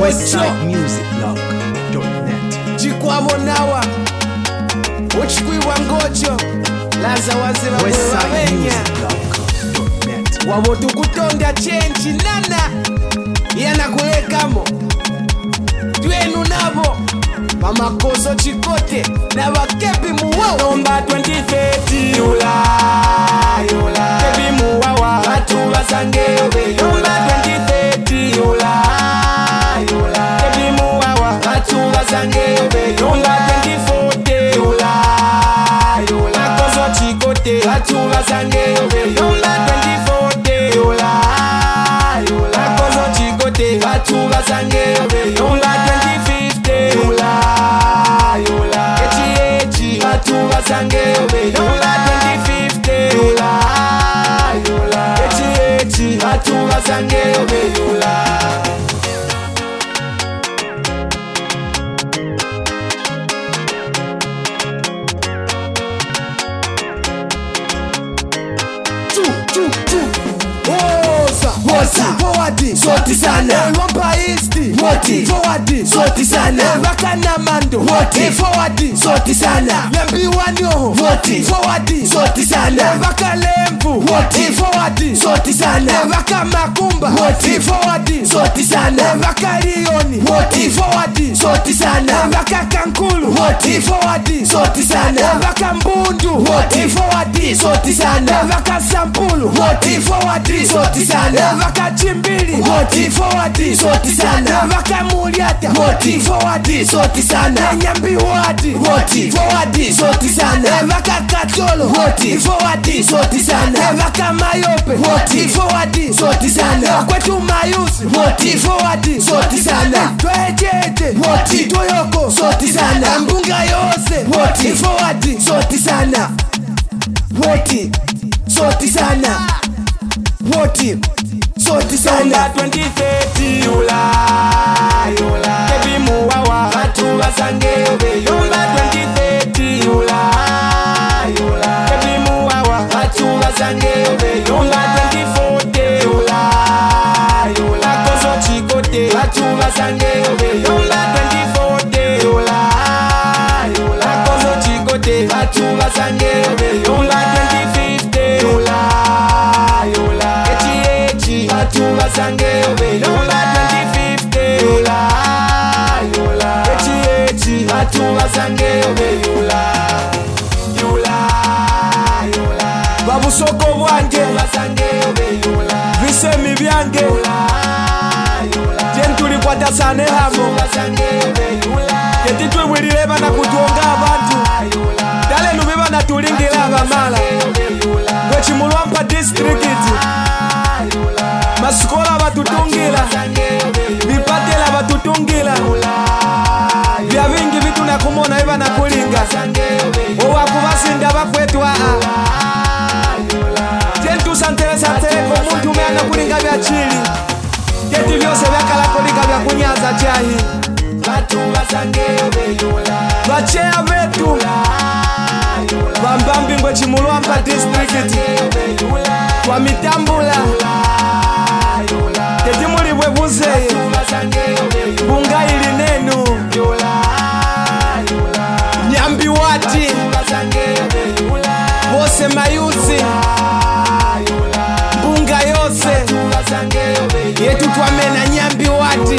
westsidemusicblog.net. Chikwabonawa Uchikwiwa ngocho Laza waze westsidemusicblog.net. Wabotu kutonda chenchi nana Yana kulekamo Twenu nabo Mama koso chikote Na wakepi muwawa Nomba 2030 Yula Kepi muwawa Watu wasangewe Nomba 2030 Yula Kepi muwawa Watu wasangewe Nomba 2040 Yula Koso chikote Watu wasangewe Nomba 2040 Yula Koso chikote Watu wasangewe Nomba 2050 Yula Echi Watu wasangewe Nomba 2050 Yula Echi Watu wasangewe Yula Forward, soti sana. Wampa east, woti. Forward, soti sana. Wakana mando, woti. Forward, soti sana. Lembi wanyo, woti. Forward, soti sana. Wakalembu, woti. Forward, soti sana. Wakamakumba, woti. Forward, soti sana. Wakalioni, woti. Forward, soti sana. Wakakankulu, woti. Forward, soti sana. Wakambundu, woti. Forward, soti sana. Wakasampulu, woti. Forward, soti sana. Wakachimbili, woti. Forward, soti sana. Wakamuliata, woti. Forward, soti sana. Nyambi wadi, woti. Forward, soti sana. Wakakatolo, woti. Forward, soti sana. Wakamayope, woti. Forward, soti sana. Kwetu mayusi, woti. Forward, soti sana. Twejeje, woti. Toyoko, soti sana. Mbunga yose, woti. Forward, soti sana. Woti, soti sana. Woti, soti sana. 2030 Yula Kepi muwawa Watu wasangewe Yula 2030 Yula Kepi muwawa Watu wasangewe Yula 2040 Yula Koso chikote Watu wasangewe Yula 2040 Yula Koso chikote Watu wasangewe Yula 2050 Yula Echi Watu wasangewe Yula 2050 Yula Echi Watu wasangewe Yula Babusoko bwange wasangewe Visemi byange Jentuli kwata sane hamo Ketitwe mwilileba na kutuonga abantu Dale nubiba na tulingila abamala Wechimulwampa district Masikola batutungila Bipatela batutungila Vya vingi vitu na kumona iba na kulinga Owa kubasinda bakwetwa Jentu santere santere komuntu meana kulinga vya chili Keti vyose vya kalakolika vya kunyaza chahi Batu wasangewe Bachea vetu Bambambi ngwe Chimulwampa district Kwa mitambula Keti mulibwe buzeye Bunga ili nenu Nyambi wati Bose mayusi Bunga yose Yetu twamena nyambi wati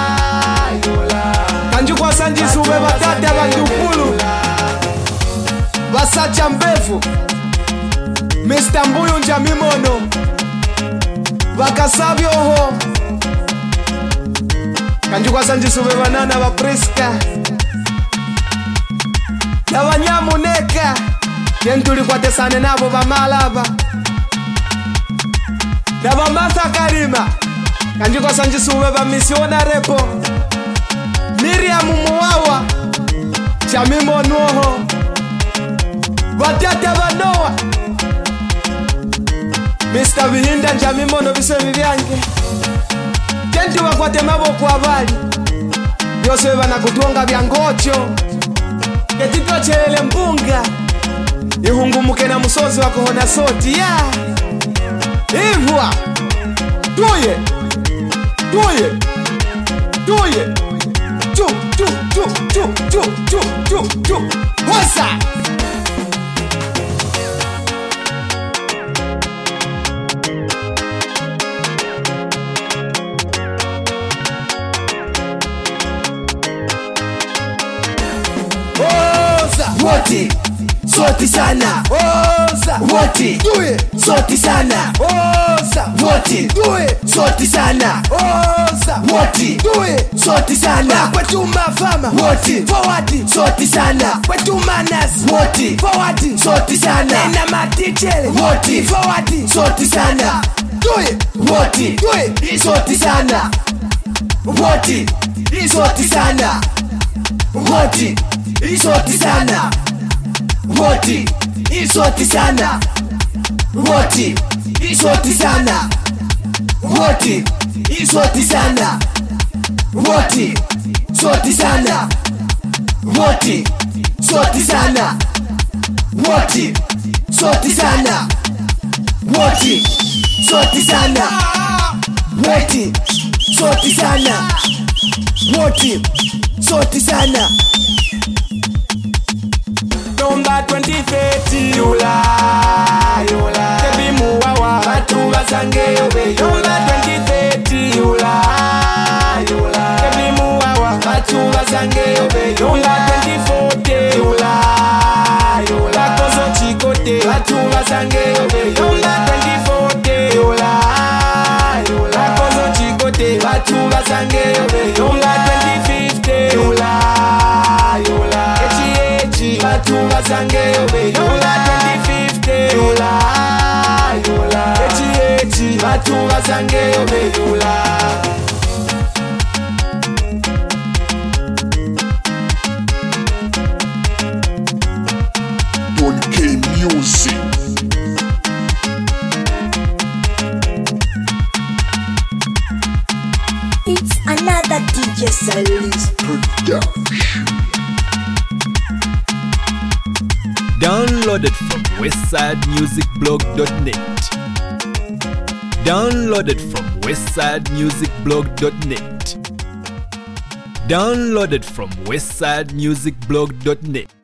Kanju kwa sanjisu ube batate abandukulu Basacha mbefu Mr. Mbuyu Njamimono Bakasabyoho Kanju kwa sanjisu ube banana wa Priska Na wanyamuneka Yentuli kwa tesane nabo bamalaba Na bamatha karima Kanju kwa sanjisu ube bamisiona repo Miriam muwawa Njamimonoho Batete banoa Mr. Bihinda Njamimono bisemi byange Kentu wakwate maboko abali Byose bana kutuonga bya ngocho Ketito chelele mbunga Ihungumuke na musozi wako hona soti ya Hivwa Tuye Do it. Do. What's that? Woti, soti sana. Woti, soti sana. Woti, soti sana. Woti, soti sana. Kwetuma fama. Woti, Forward. soti sana. Kwetuma nas. Woti, Forward. soti sana. Nena matichele. Woti, Forward. soti sana. Do it. Woti, soti sana. Woti, soti sana. Woti, soti sana. Woti, soti sana. Woti, soti sana. Woti, soti sana. Woti, soti sana. Woti, soti sana. Woti, soti sana. Woti, soti sana. Woti, soti sana. Woti, soti sana. Number 2030 Yola Tebi muwawa Batu basange yobe Number 2030 Yola Tebi muwawa Batu basange yobe Number 2040 Yola Bakozo chikote Batu basange yobe Number 2040 Yola Bakozo chikote Batu basange yobe Number 2050 Yola Batu basange yobe Yola 2050 Yola Echi Batu basange yobe Yola Don K Music. It's another DJ Salis Production. Downloaded from westsidemusicblog.net. Downloaded from westsidemusicblog.net. Downloaded from westsidemusicblog.net.